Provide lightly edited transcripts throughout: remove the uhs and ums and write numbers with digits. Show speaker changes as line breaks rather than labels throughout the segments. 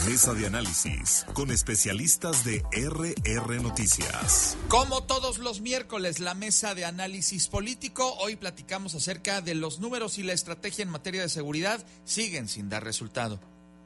Mesa de análisis con especialistas de RR Noticias.
Como todos los miércoles, la mesa de análisis político. Hoy platicamos acerca de los números y la estrategia en materia de seguridad. Siguen sin dar resultado.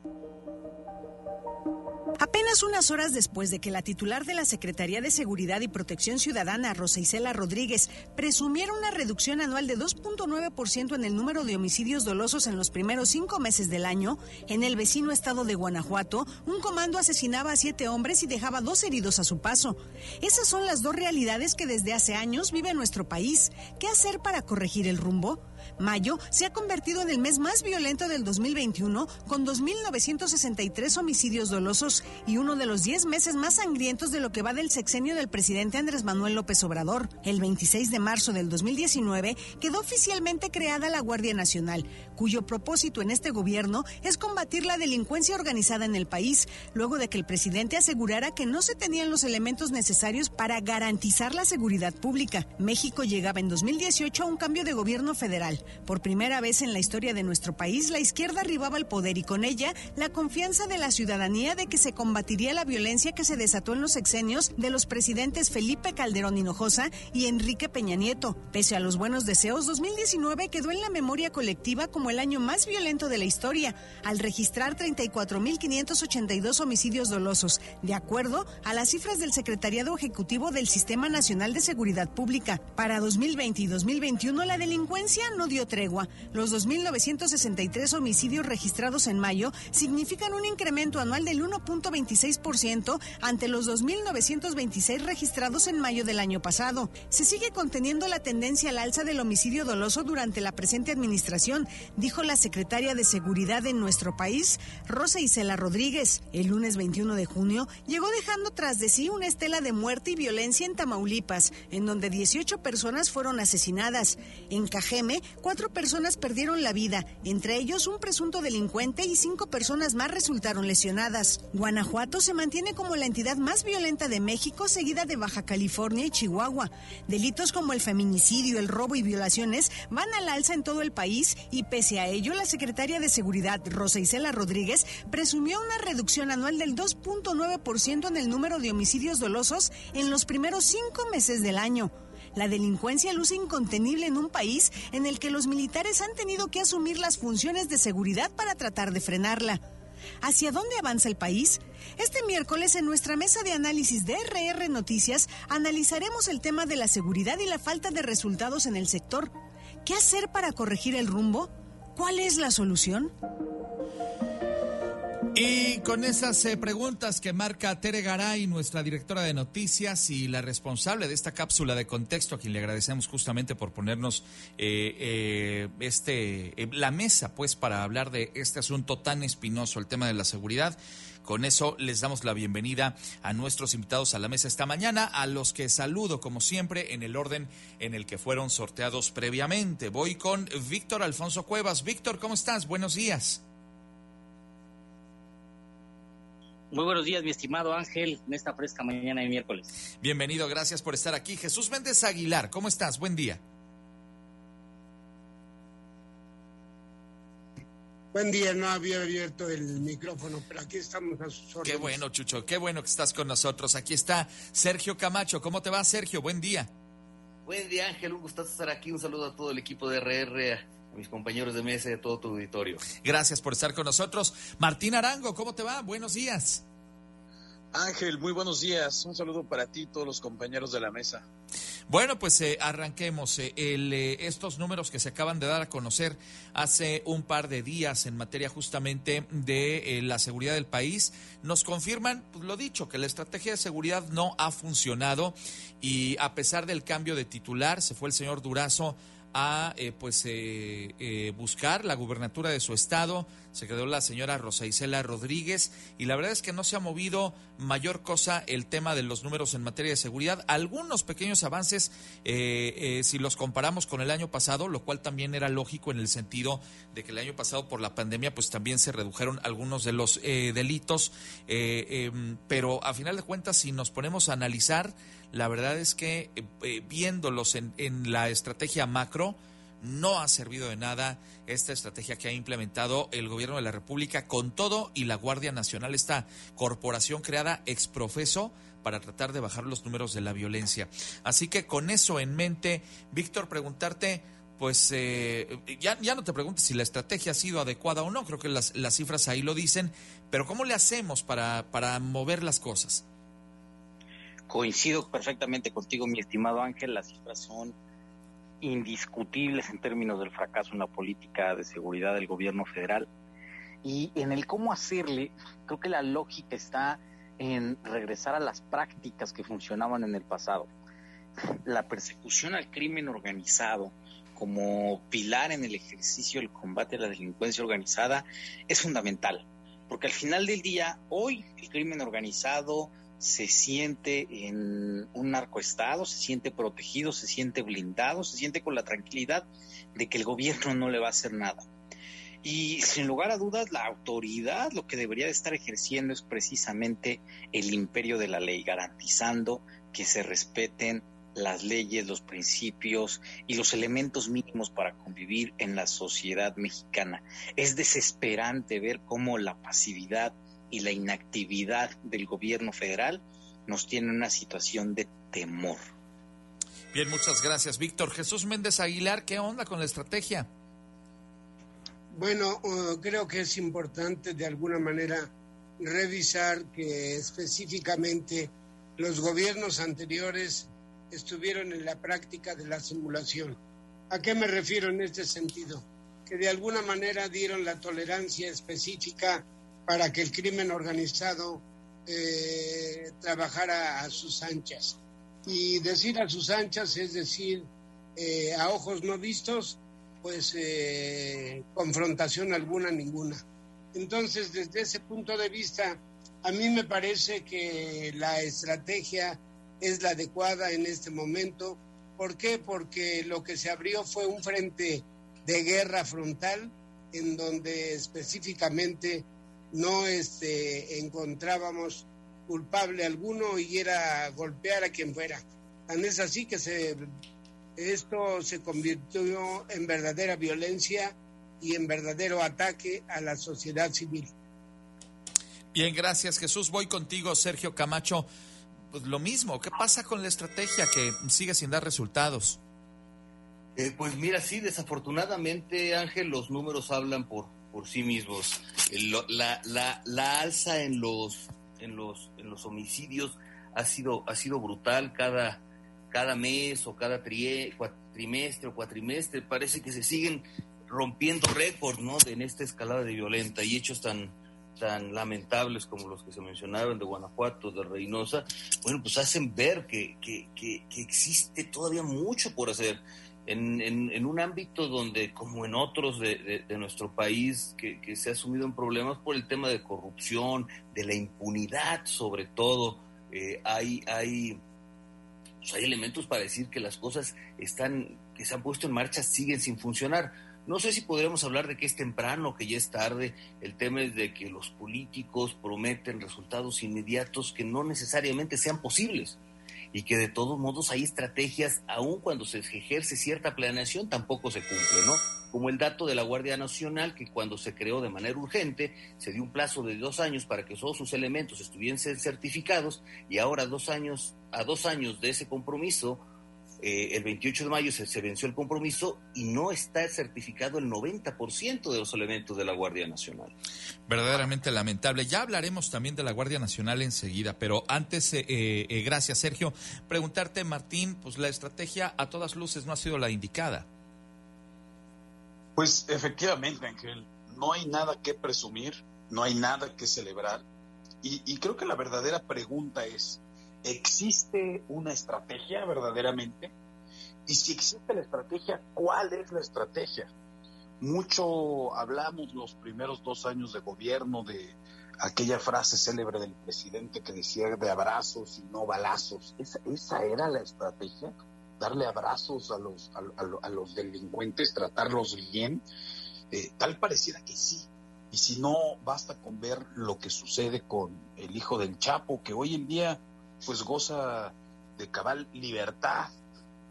Apenas unas horas después de que la titular de la Secretaría de Seguridad y Protección Ciudadana, Rosa Isela Rodríguez, presumiera una reducción anual de 2.9% en el número de homicidios dolosos en los primeros 5 meses del año, en el vecino estado de Guanajuato, un comando asesinaba a 7 hombres y dejaba 2 heridos a su paso. Esas son las dos realidades que desde hace años vive nuestro país. ¿Qué hacer para corregir el rumbo? Mayo se ha convertido en el mes más violento del 2021, con 2.963 homicidios dolosos y uno de los 10 meses más sangrientos de lo que va del sexenio del presidente Andrés Manuel López Obrador. El 26 de marzo del 2019 quedó oficialmente creada la Guardia Nacional, cuyo propósito en este gobierno es combatir la delincuencia organizada en el país, luego de que el presidente asegurara que no se tenían los elementos necesarios para garantizar la seguridad pública. México llegaba en 2018 a un cambio de gobierno federal. Por primera vez en la historia de nuestro país, la izquierda arribaba al poder y con ella la confianza de la ciudadanía de que se combatiría la violencia que se desató en los sexenios de los presidentes Felipe Calderón Hinojosa y Enrique Peña Nieto. Pese a los buenos deseos, 2019 quedó en la memoria colectiva como el año más violento de la historia, al registrar 34.582 homicidios dolosos, de acuerdo a las cifras del Secretariado Ejecutivo del Sistema Nacional de Seguridad Pública. Para 2020 y 2021, la delincuencia no dio tregua. Los 2.963 homicidios registrados en mayo significan un incremento anual del 1.26% ante los 2.926 registrados en mayo del año pasado. Se sigue conteniendo la tendencia al alza del homicidio doloso durante la presente administración, dijo la secretaria de Seguridad en nuestro país, Rosa Isela Rodríguez. El lunes 21 de junio llegó dejando tras de sí una estela de muerte y violencia en Tamaulipas, en donde 18 personas fueron asesinadas. En Cajeme, 4 personas perdieron la vida, entre ellos un presunto delincuente, y 5 personas más resultaron lesionadas. Guanajuato se mantiene como la entidad más violenta de México, seguida de Baja California y Chihuahua. Delitos como el feminicidio, el robo y violaciones van al alza en todo el país y pese a ello, la secretaria de Seguridad, Rosa Isela Rodríguez, presumió una reducción anual del 2.9% en el número de homicidios dolosos en los primeros 5 meses del año. La delincuencia luce incontenible en un país en el que los militares han tenido que asumir las funciones de seguridad para tratar de frenarla. ¿Hacia dónde avanza el país? Este miércoles en nuestra mesa de análisis de RR Noticias analizaremos el tema de la seguridad y la falta de resultados en el sector. ¿Qué hacer para corregir el rumbo? ¿Cuál es la solución?
Y con esas preguntas que marca Tere Garay, nuestra directora de noticias y la responsable de esta cápsula de contexto, a quien le agradecemos justamente por ponernos la mesa, pues, para hablar de este asunto tan espinoso, el tema de la seguridad. Con eso les damos la bienvenida a nuestros invitados a la mesa esta mañana, a los que saludo como siempre en el orden en el que fueron sorteados previamente. Voy con Víctor Alfonso Cuevas. Víctor, ¿cómo estás? Buenos días.
Muy buenos días, mi estimado Ángel, en esta fresca mañana de miércoles.
Bienvenido, gracias por estar aquí. Jesús Méndez Aguilar, ¿cómo estás? Buen día.
Buen día, no había abierto el micrófono, pero aquí estamos a sus órdenes.
Qué bueno, Chucho, qué bueno que estás con nosotros. Aquí está Sergio Camacho. ¿Cómo te va, Sergio? Buen día.
Buen día, Ángel, un gustazo estar aquí. Un saludo a todo el equipo de RR, a mis compañeros de mesa y a todo tu auditorio.
Gracias por estar con nosotros. Martín Arango, ¿cómo te va? Buenos días.
Ángel, muy buenos días. Un saludo para ti y todos los compañeros de la mesa.
Bueno, pues arranquemos. Estos números que se acaban de dar a conocer hace un par de días en materia justamente de la seguridad del país nos confirman, pues, lo dicho, que la estrategia de seguridad no ha funcionado y a pesar del cambio de titular, se fue el señor Durazo a buscar la gubernatura de su estado, se quedó la señora Rosa Isela Rodríguez y la verdad es que no se ha movido mayor cosa el tema de los números en materia de seguridad. Algunos pequeños avances si los comparamos con el año pasado, lo cual también era lógico en el sentido de que el año pasado por la pandemia pues también se redujeron algunos de los delitos, pero a final de cuentas si nos ponemos a analizar, la verdad es que viéndolos en la estrategia macro, no ha servido de nada esta estrategia que ha implementado el gobierno de la República con todo y la Guardia Nacional, esta corporación creada ex profeso para tratar de bajar los números de la violencia. Así que con eso en mente, Víctor, preguntarte, pues ya no te preguntes si la estrategia ha sido adecuada o no, creo que las cifras ahí lo dicen, pero ¿cómo le hacemos para mover las cosas?
Coincido perfectamente contigo, mi estimado Ángel, las cifras son indiscutibles en términos del fracaso en la política de seguridad del gobierno federal. Y en el cómo hacerle, creo que la lógica está en regresar a las prácticas que funcionaban en el pasado. La persecución al crimen organizado como pilar en el ejercicio del combate a la delincuencia organizada es fundamental, porque al final del día, hoy el crimen organizado se siente en un narcoestado, se siente protegido, se siente blindado, se siente con la tranquilidad de que el gobierno no le va a hacer nada. Y sin lugar a dudas, la autoridad lo que debería de estar ejerciendo es precisamente el imperio de la ley, garantizando que se respeten las leyes, los principios y los elementos mínimos para convivir en la sociedad mexicana. Es desesperante ver cómo la pasividad y la inactividad del gobierno federal nos tiene en una situación de temor.
Bien, muchas gracias, Víctor. Jesús Méndez Aguilar, ¿qué onda con la estrategia?
Bueno, creo que es importante de alguna manera revisar que específicamente los gobiernos anteriores estuvieron en la práctica de la simulación. ¿A qué me refiero en este sentido? Que de alguna manera dieron la tolerancia específica para que el crimen organizado trabajara a sus anchas. Y decir a sus anchas es decir, a ojos no vistos, pues confrontación alguna, ninguna. Entonces, desde ese punto de vista, a mí me parece que la estrategia es la adecuada en este momento. ¿Por qué? Porque lo que se abrió fue un frente de guerra frontal en donde específicamente no encontrábamos culpable alguno y era golpear a quien fuera. Tan es así que esto se convirtió en verdadera violencia y en verdadero ataque a la sociedad civil.
Bien, gracias, Jesús. Voy contigo, Sergio Camacho. Pues lo mismo, ¿qué pasa con la estrategia que sigue sin dar resultados?
Pues mira, sí, desafortunadamente, Ángel, los números hablan por sí mismos. La alza en los homicidios ha sido brutal. Cada mes o cada trimestre o cuatrimestre parece que se siguen rompiendo récords, ¿no?, en esta escalada de violenta, y hechos tan lamentables como los que se mencionaron de Guanajuato, de Reynosa, bueno, pues hacen ver que existe todavía mucho por hacer en un ámbito donde, como en otros de nuestro país, que se ha sumido en problemas por el tema de corrupción, de la impunidad sobre todo. Hay elementos para decir que las cosas que se han puesto en marcha siguen sin funcionar. No sé si podríamos hablar de que es temprano, que ya es tarde. El tema es de que los políticos prometen resultados inmediatos que no necesariamente sean posibles, y que de todos modos hay estrategias, aun cuando se ejerce cierta planeación, tampoco se cumple, ¿no? Como el dato de la Guardia Nacional, que cuando se creó de manera urgente, se dio un plazo de 2 años para que todos sus elementos estuviesen certificados, y ahora a 2 años de ese compromiso, el 28 de mayo se venció el compromiso y no está certificado el 90% de los elementos de la Guardia Nacional.
Verdaderamente lamentable. Ya hablaremos también de la Guardia Nacional enseguida, pero antes, gracias, Sergio, preguntarte, Martín, pues la estrategia a todas luces no ha sido la indicada.
Pues efectivamente, Ángel, no hay nada que presumir, no hay nada que celebrar, y creo que la verdadera pregunta es: ¿existe una estrategia verdaderamente? Y si existe la estrategia, ¿cuál es la estrategia? Mucho hablamos los primeros 2 años de gobierno de aquella frase célebre del presidente que decía de abrazos y no balazos. ¿Esa era la estrategia? ¿Darle abrazos a los delincuentes, tratarlos bien? Tal pareciera que sí. Y si no, basta con ver lo que sucede con el hijo del Chapo, que hoy en día pues goza de cabal libertad,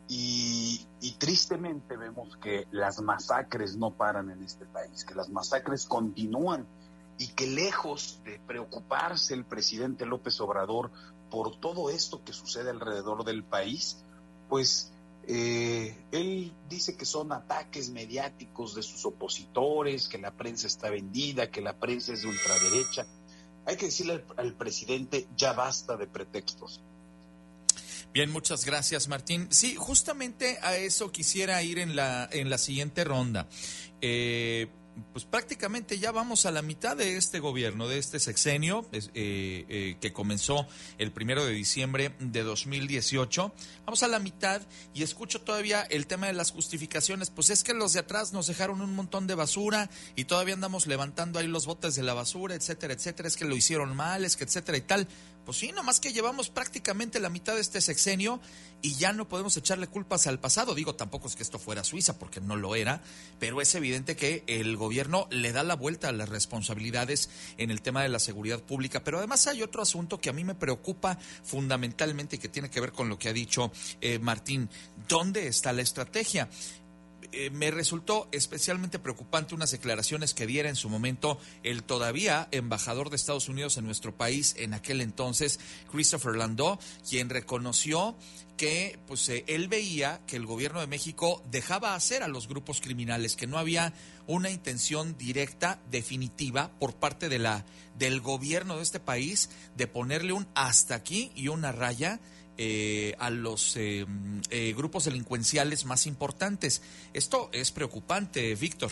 Y tristemente vemos que las masacres no paran en este país, que las masacres continúan y que lejos de preocuparse el presidente López Obrador por todo esto que sucede alrededor del país, pues él dice que son ataques mediáticos de sus opositores, que la prensa está vendida, que la prensa es de ultraderecha. Hay que decirle al presidente, ya basta de pretextos.
Bien, muchas gracias, Martín. Sí, justamente a eso quisiera ir en la siguiente ronda. Pues prácticamente ya vamos a la mitad de este gobierno, de este sexenio, que comenzó el 1 de diciembre de 2018. Vamos a la mitad y escucho todavía el tema de las justificaciones. Pues es que los de atrás nos dejaron un montón de basura y todavía andamos levantando ahí los botes de la basura, etcétera, etcétera. Es que lo hicieron mal, es que etcétera y tal. Pues sí, nomás que llevamos prácticamente la mitad de este sexenio y ya no podemos echarle culpas al pasado. Digo, tampoco es que esto fuera Suiza, porque no lo era, pero es evidente que el gobierno le da la vuelta a las responsabilidades en el tema de la seguridad pública. Pero además hay otro asunto que a mí me preocupa fundamentalmente y que tiene que ver con lo que ha dicho Martín. ¿Dónde está la estrategia? Me resultó especialmente preocupante unas declaraciones que diera en su momento el todavía embajador de Estados Unidos en nuestro país en aquel entonces, Christopher Landau, quien reconoció que pues él veía que el gobierno de México dejaba hacer a los grupos criminales, que no había una intención directa, definitiva, por parte del gobierno de este país de ponerle un hasta aquí y una raya a los grupos delincuenciales más importantes. Esto es preocupante, Víctor.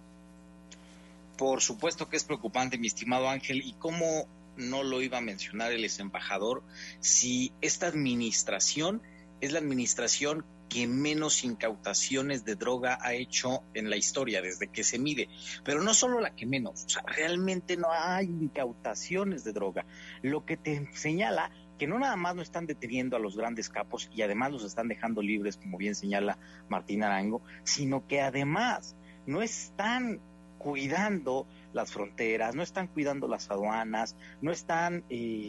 Por supuesto que es preocupante, mi estimado Ángel, y cómo no lo iba a mencionar el ex embajador si esta administración es la administración que menos incautaciones de droga ha hecho en la historia desde que se mide, pero no solo la que menos, o sea, realmente no hay incautaciones de droga, lo que te señala que no nada más no están deteniendo a los grandes capos y además los están dejando libres, como bien señala Martín Arango, sino que además no están cuidando las fronteras, no están cuidando las aduanas, no están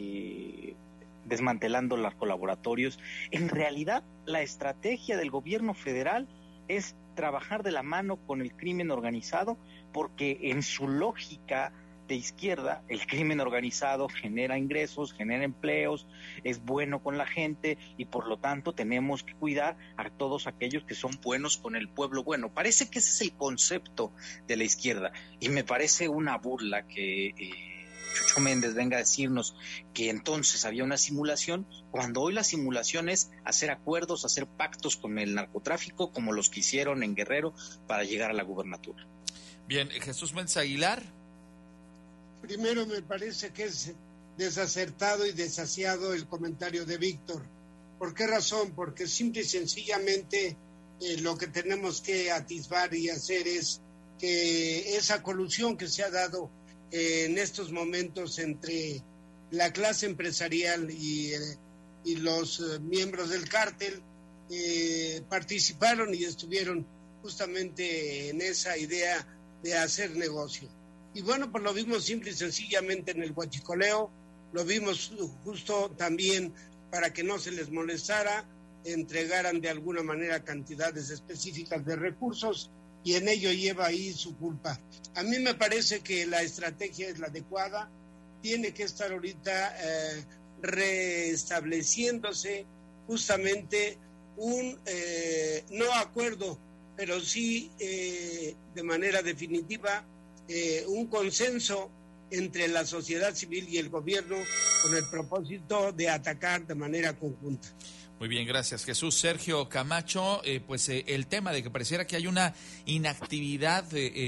desmantelando los laboratorios. En realidad, la estrategia del gobierno federal es trabajar de la mano con el crimen organizado, porque en su lógica de izquierda, el crimen organizado genera ingresos, genera empleos, es bueno con la gente y por lo tanto tenemos que cuidar a todos aquellos que son buenos con el pueblo bueno. Parece que ese es el concepto de la izquierda y me parece una burla que Chucho Méndez venga a decirnos que entonces había una simulación, cuando hoy la simulación es hacer acuerdos, hacer pactos con el narcotráfico como los que hicieron en Guerrero para llegar a la gubernatura.
Bien, Jesús Méndez Aguilar.
Primero, me parece que es desacertado y desasiado el comentario de Víctor. ¿Por qué razón? Porque simple y sencillamente lo que tenemos que atisbar y hacer es que esa colusión que se ha dado en estos momentos entre la clase empresarial y los miembros del cártel participaron y estuvieron justamente en esa idea de hacer negocio. Y bueno, pues lo vimos simple y sencillamente en el huachicoleo, lo vimos justo también para que no se les molestara, entregaran de alguna manera cantidades específicas de recursos y en ello lleva ahí su culpa. A mí me parece que la estrategia es la adecuada, tiene que estar ahorita restableciéndose justamente un no acuerdo, pero sí de manera definitiva un consenso entre la sociedad civil y el gobierno con el propósito de atacar de manera conjunta.
Muy bien, gracias, Jesús. Sergio Camacho, pues el tema de que pareciera que hay una inactividad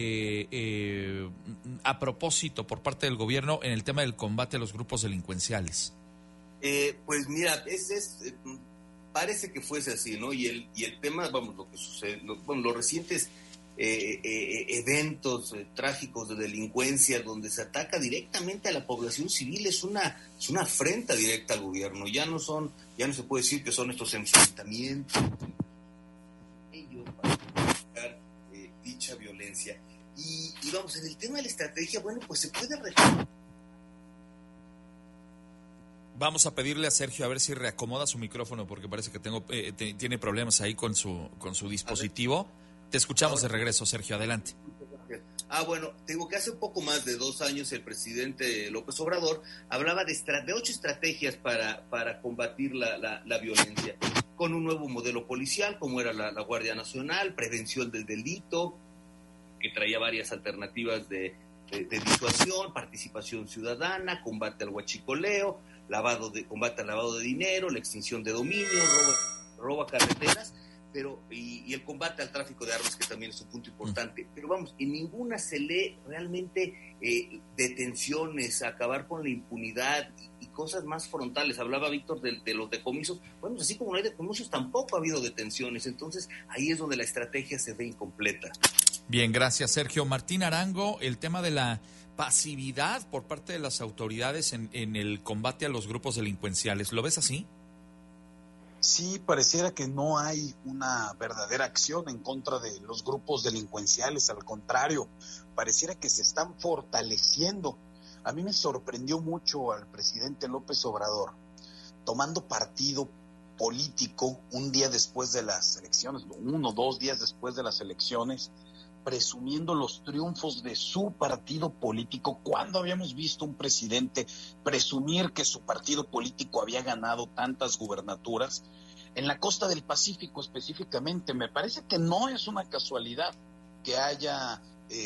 a propósito por parte del gobierno en el tema del combate a los grupos delincuenciales.
Pues mira, parece que fuese así, ¿no? Y el tema, vamos, lo que sucede, los recientes eventos trágicos de delincuencia donde se ataca directamente a la población civil es una afrenta directa al gobierno. Ya no se puede decir que son estos enfrentamientos ellos para justificar dicha violencia. Y vamos, en el tema de la estrategia, bueno, pues se puede
Vamos a pedirle a Sergio a ver si reacomoda su micrófono porque parece que tiene problemas ahí con su dispositivo. Te escuchamos de regreso, Sergio, adelante.
Bueno, tengo que hace un poco más de 2 años el presidente López Obrador hablaba de 8 estrategias para combatir la violencia, con un nuevo modelo policial como era la Guardia Nacional, prevención del delito, que traía varias alternativas de disuasión, participación ciudadana, combate al huachicoleo, combate al lavado de dinero, la extinción de dominio, robo a carreteras, y el combate al tráfico de armas, que también es un punto importante. Pero vamos, en ninguna se lee realmente detenciones, acabar con la impunidad y cosas más frontales. Hablaba Víctor de los decomisos. Bueno, así como no hay decomisos, tampoco ha habido detenciones. Entonces, ahí es donde la estrategia se ve incompleta.
Bien, gracias, Sergio. Martín Arango, el tema de la pasividad por parte de las autoridades en el combate a los grupos delincuenciales, ¿lo ves así?
Sí, pareciera que no hay una verdadera acción en contra de los grupos delincuenciales, al contrario, pareciera que se están fortaleciendo. A mí me sorprendió mucho al presidente López Obrador tomando partido político un día después de las elecciones, 1 o 2 días después de las elecciones, presumiendo los triunfos de su partido político. ¿Cuándo habíamos visto un presidente presumir que su partido político había ganado tantas gubernaturas? En la costa del Pacífico específicamente, me parece que no es una casualidad que haya,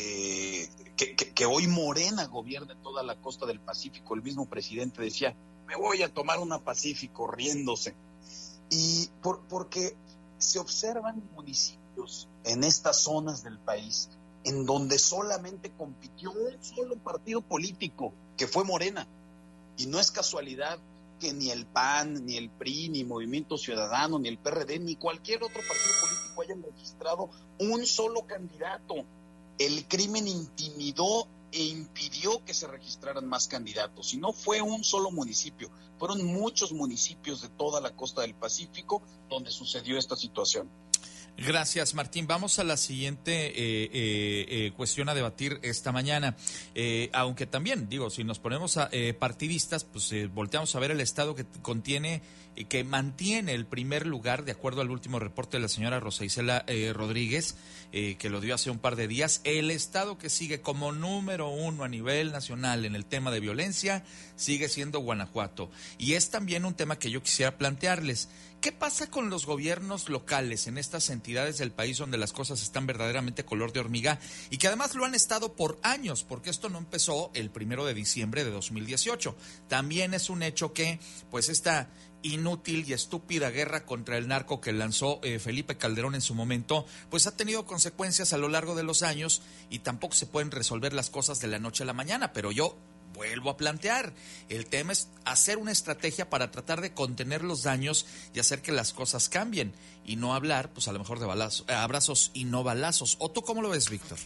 que hoy Morena gobierne toda la costa del Pacífico. El mismo presidente decía, me voy a tomar una Pacífico, riéndose. Y porque se observan municipios en estas zonas del país en donde solamente compitió un solo partido político, que fue Morena. Y no es casualidad que ni el PAN, ni el PRI, ni Movimiento Ciudadano, ni el PRD, ni cualquier otro partido político hayan registrado un solo candidato. El crimen intimidó e impidió que se registraran más candidatos. Y no fue un solo municipio, fueron muchos municipios de toda la costa del Pacífico donde sucedió esta situación.
Gracias, Martín. Vamos a la siguiente cuestión a debatir esta mañana. Aunque también, si nos ponemos partidistas, pues volteamos a ver el estado que contiene, que mantiene el primer lugar, de acuerdo al último reporte de la señora Rosa Isela Rodríguez, que lo dio hace un par de días. El estado que sigue como número 1 a nivel nacional en el tema de violencia sigue siendo Guanajuato. Y es también un tema que yo quisiera plantearles. ¿Qué pasa con los gobiernos locales en estas entidades del país donde las cosas están verdaderamente color de hormiga y que además lo han estado por años? Porque esto no empezó el 1 de diciembre de 2018. También es un hecho que, pues, esta inútil y estúpida guerra contra el narco que lanzó Felipe Calderón en su momento, pues ha tenido consecuencias a lo largo de los años y tampoco se pueden resolver las cosas de la noche a la mañana. Pero yo vuelvo a plantear, el tema es hacer una estrategia para tratar de contener los daños y hacer que las cosas cambien y no hablar, pues a lo mejor de abrazos y no balazos. ¿O tú cómo lo ves, Víctor?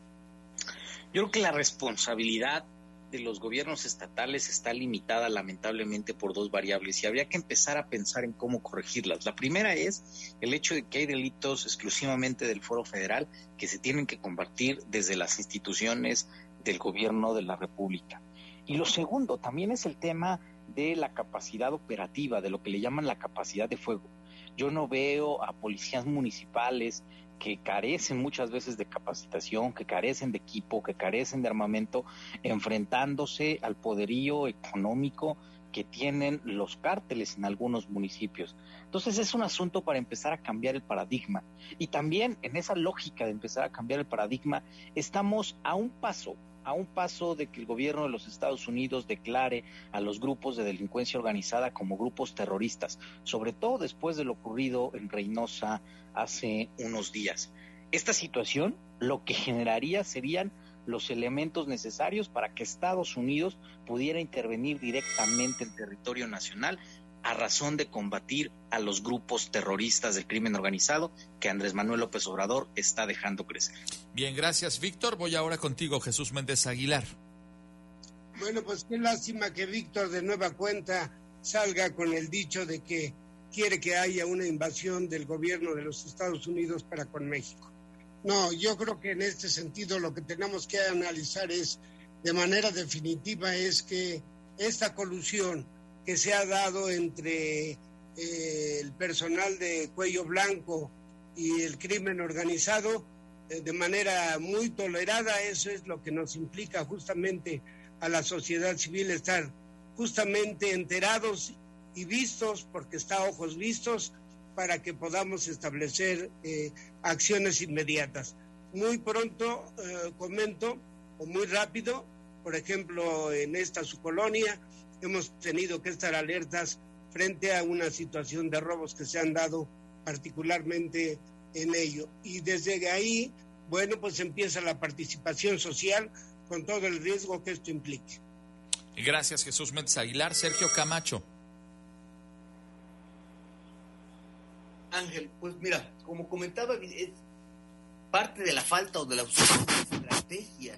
Yo creo que la responsabilidad de los gobiernos estatales está limitada lamentablemente por 2 variables y habría que empezar a pensar en cómo corregirlas. La primera es el hecho de que hay delitos exclusivamente del Foro Federal que se tienen que combatir desde las instituciones del gobierno de la República. Y lo segundo también es el tema de la capacidad operativa, de lo que le llaman la capacidad de fuego. Yo no veo a policías municipales que carecen muchas veces de capacitación, que carecen de equipo, que carecen de armamento, enfrentándose al poderío económico que tienen los cárteles en algunos municipios. Entonces es un asunto para empezar a cambiar el paradigma. Y también en esa lógica de empezar a cambiar el paradigma, estamos a un paso de que el gobierno de los Estados Unidos declare a los grupos de delincuencia organizada como grupos terroristas, sobre todo después de lo ocurrido en Reynosa hace unos días. Esta situación lo que generaría serían los elementos necesarios para que Estados Unidos pudiera intervenir directamente en territorio nacional a razón de combatir a los grupos terroristas del crimen organizado que Andrés Manuel López Obrador está dejando crecer.
Bien, gracias, Víctor. Voy ahora contigo, Jesús Méndez Aguilar.
Bueno, pues qué lástima que Víctor de nueva cuenta salga con el dicho de que quiere que haya una invasión del gobierno de los Estados Unidos para con México. No, yo creo que en este sentido lo que tenemos que analizar es, de manera definitiva, es que esta colusión que se ha dado entre el personal de Cuello Blanco y el crimen organizado de manera muy tolerada. Eso es lo que nos implica justamente a la sociedad civil, estar justamente enterados y vistos, porque está a ojos vistos, para que podamos establecer acciones inmediatas. Muy pronto comento, o muy rápido, por ejemplo, en esta su colonia hemos tenido que estar alertas frente a una situación de robos que se han dado particularmente en ello. Y desde ahí, bueno, pues empieza la participación social con todo el riesgo que esto implique.
Gracias, Jesús Méndez Aguilar. Sergio Camacho.
Ángel, pues mira, como comentaba, es parte de la falta o de la ausencia de estrategia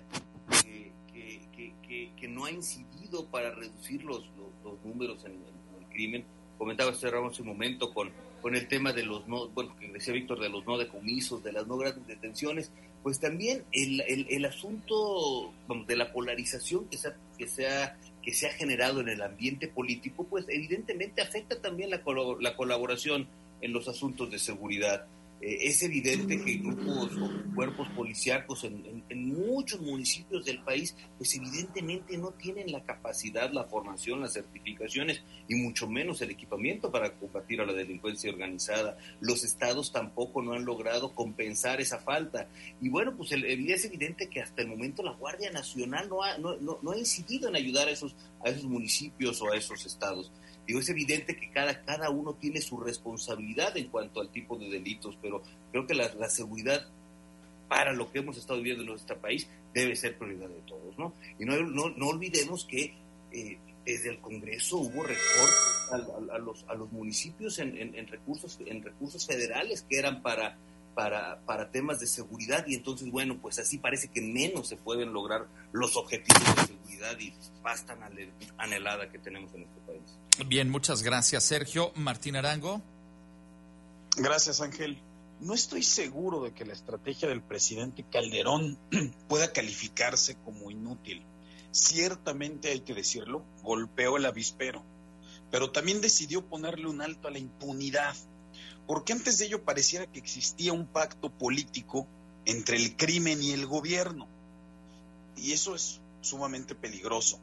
que no ha incidido para reducir los números en el crimen. Comentaba Ramos hace un momento con el tema de los no, bueno, que decía Víctor, de los no decomisos, de las no grandes detenciones, pues también el asunto de la polarización que se ha generado en el ambiente político, pues evidentemente afecta también la colaboración en los asuntos de seguridad. Es evidente que grupos o cuerpos policíacos en muchos municipios del país, pues evidentemente no tienen la capacidad, la formación, las certificaciones y mucho menos el equipamiento para combatir a la delincuencia organizada. Los estados tampoco no han logrado compensar esa falta. Y bueno, pues es evidente que hasta el momento la Guardia Nacional no ha incidido en ayudar a esos municipios o a esos estados. Digo, es evidente que cada uno tiene su responsabilidad en cuanto al tipo de delitos, pero creo que la seguridad para lo que hemos estado viviendo en nuestro país debe ser prioridad de todos, ¿no? Y no olvidemos que desde el Congreso hubo recortes a los municipios en recursos federales que eran para temas de seguridad, y entonces, bueno, pues así parece que menos se pueden lograr los objetivos de seguridad y paz tan anhelada que tenemos en este país.
Bien, muchas gracias, Sergio. Martín Arango.
Gracias, Ángel. No estoy seguro de que la estrategia del presidente Calderón pueda calificarse como inútil. Ciertamente, hay que decirlo, golpeó el avispero, pero también decidió ponerle un alto a la impunidad, porque antes de ello pareciera que existía un pacto político entre el crimen y el gobierno, y eso es sumamente peligroso.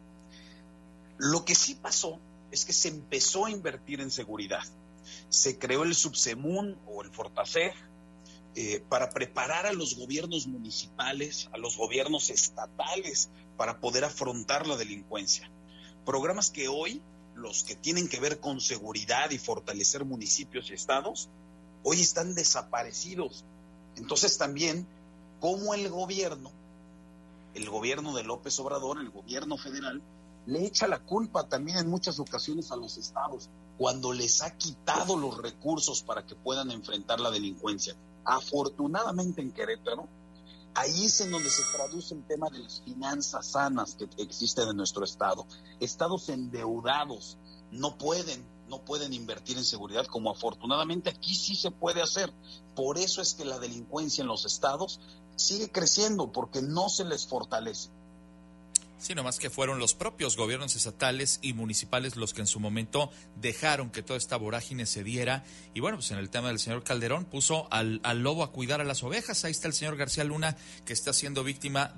Lo que sí pasó es que se empezó a invertir en seguridad. Se creó el Subsemun o el Fortaseg para preparar a los gobiernos municipales, a los gobiernos estatales, para poder afrontar la delincuencia. Programas que hoy, los que tienen que ver con seguridad y fortalecer municipios y estados, hoy están desaparecidos. Entonces también, como el gobierno de López Obrador, el gobierno federal, le echa la culpa también en muchas ocasiones a los estados, cuando les ha quitado los recursos para que puedan enfrentar la delincuencia. Afortunadamente en Querétaro, ahí es en donde se traduce el tema de las finanzas sanas que existen en nuestro estado. Estados endeudados no pueden invertir en seguridad, como afortunadamente aquí sí se puede hacer. Por eso es que la delincuencia en los estados sigue creciendo, porque no se les fortalece.
Sí, nomás que fueron los propios gobiernos estatales y municipales los que en su momento dejaron que toda esta vorágine se diera. Y bueno, pues en el tema del señor Calderón puso al lobo a cuidar a las ovejas. Ahí está el señor García Luna, que está siendo víctima,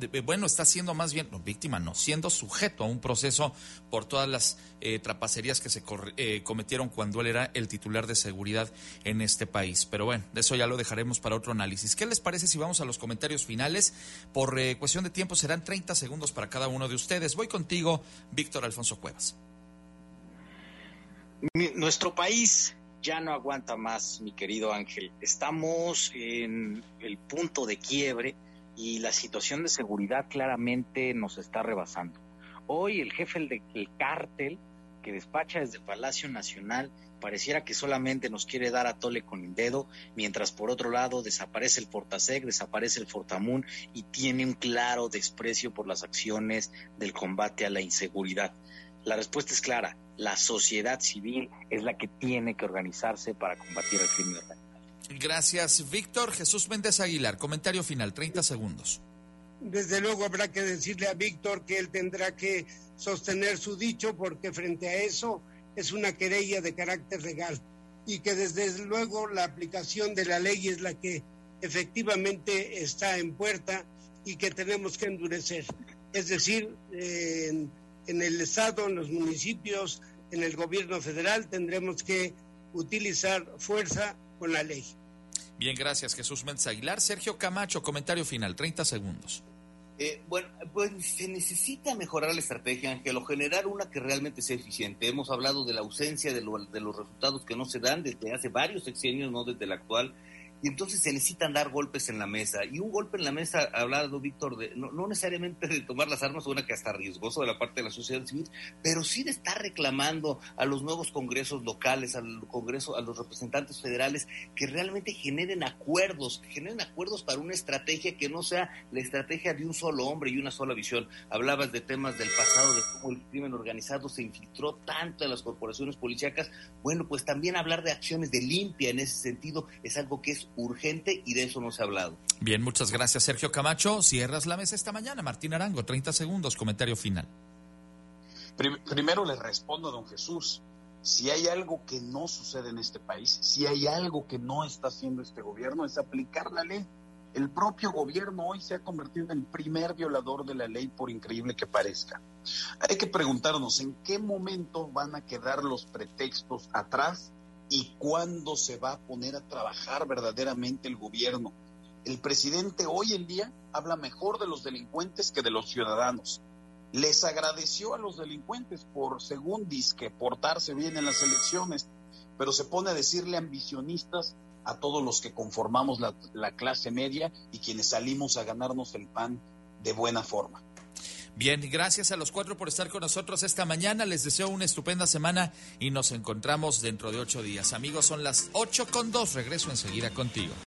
siendo sujeto a un proceso por todas las trapacerías que se cometieron cuando él era el titular de seguridad en este país. Pero bueno, de eso ya lo dejaremos para otro análisis. ¿Qué les parece si vamos a los comentarios finales? Por cuestión de tiempo serán 30 segundos para cada uno de ustedes. Voy contigo, Víctor Alfonso Cuevas.
Nuestro país ya no aguanta más, mi querido Ángel. Estamos en el punto de quiebre y la situación de seguridad claramente nos está rebasando. Hoy el jefe del cártel que despacha desde Palacio Nacional pareciera que solamente nos quiere dar a tole con el dedo, mientras por otro lado desaparece el Fortaseg, desaparece el Fortamun y tiene un claro desprecio por las acciones del combate a la inseguridad. La respuesta es clara: la sociedad civil es la que tiene que organizarse para combatir el crimen organizado.
Gracias, Víctor. Jesús Méndez Aguilar, comentario final, 30 segundos.
Desde luego habrá que decirle a Víctor que él tendrá que sostener su dicho, porque frente a eso es una querella de carácter legal y que desde luego la aplicación de la ley es la que efectivamente está en puerta y que tenemos que endurecer. Es decir, en el Estado, en los municipios, en el gobierno federal tendremos que utilizar fuerza con la ley.
Bien, gracias Jesús Méndez Aguilar. Sergio Camacho, comentario final, 30 segundos.
Bueno, pues se necesita mejorar la estrategia, Ángel, o generar una que realmente sea eficiente. Hemos hablado de la ausencia de los resultados que no se dan desde hace varios sexenios, no desde el actual, y entonces se necesitan dar golpes en la mesa. Y un golpe en la mesa, ha hablado Víctor, de no necesariamente de tomar las armas, una que hasta riesgoso de la parte de la sociedad civil, pero sí de estar reclamando a los nuevos congresos locales, al Congreso, a los representantes federales, que realmente generen acuerdos para una estrategia que no sea la estrategia de un solo hombre y una sola visión. Hablabas de temas del pasado, de cómo el crimen organizado se infiltró tanto en las corporaciones policíacas. Bueno, pues también hablar de acciones de limpia en ese sentido es algo que es urgente y de eso no se ha hablado.
Bien, muchas gracias Sergio Camacho. Cierras la mesa esta mañana. Martín Arango, 30 segundos, comentario final.
Primero le respondo a don Jesús. Si hay algo que no sucede en este país, si hay algo que no está haciendo este gobierno, es aplicar la ley. El propio gobierno hoy se ha convertido en el primer violador de la ley, por increíble que parezca. Hay que preguntarnos en qué momento van a quedar los pretextos atrás y cuándo se va a poner a trabajar verdaderamente el gobierno. El presidente hoy en día habla mejor de los delincuentes que de los ciudadanos. Les agradeció a los delincuentes por, según dizque, portarse bien en las elecciones, pero se pone a decirle ambicionistas a todos los que conformamos la clase media y quienes salimos a ganarnos el pan de buena forma.
Bien, gracias a los 4 por estar con nosotros esta mañana. Les deseo una estupenda semana y nos encontramos dentro de 8 días. Amigos, son las 8:02. Regreso enseguida contigo.